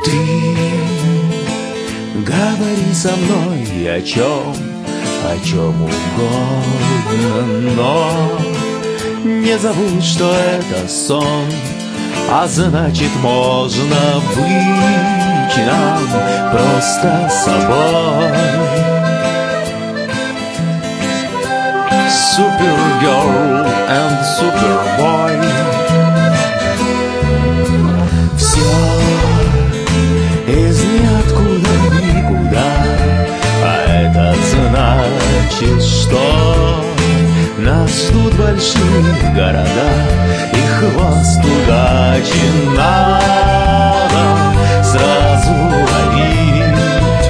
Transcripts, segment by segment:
Ты говори со мной о чем угодно, но не забудь, что это сон, а значит, можно быть нам просто собой. Supergirl and Superboy. Все из ниоткуда никуда, а это значит, что нас ждут большие города, и хвост удачи надо сразу ловить.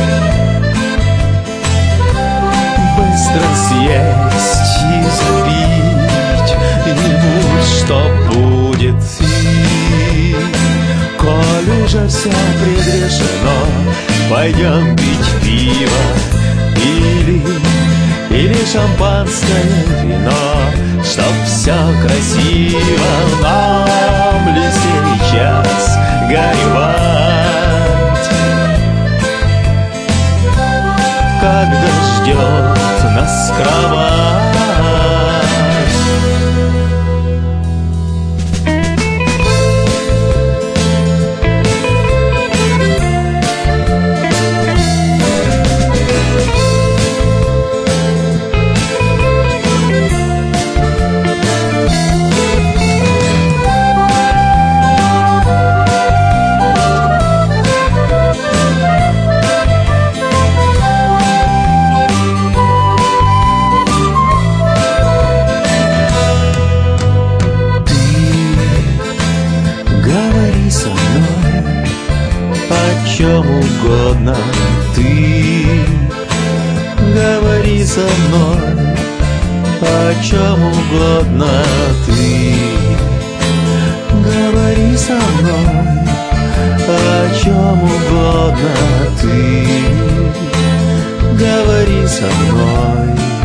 Быстро съесть и забить, и будь что будет. И коль уже все предрешено, пойдем пить пиво или шампанское вино, чтоб все красиво. Нам ли сейчас горевать, когда ждет нас кровать? Чем угодно, ты говори со мной, о чем угодно, ты говори со мной, о чем угодно, ты говори со мной.